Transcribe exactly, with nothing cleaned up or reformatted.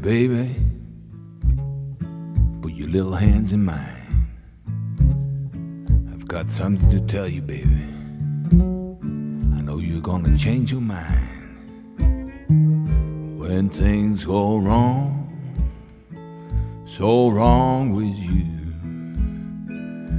baby, put your little hands in mine. I've got something to tell you, baby. I know you're gonna change your mind when things go wrong, so wrong with you.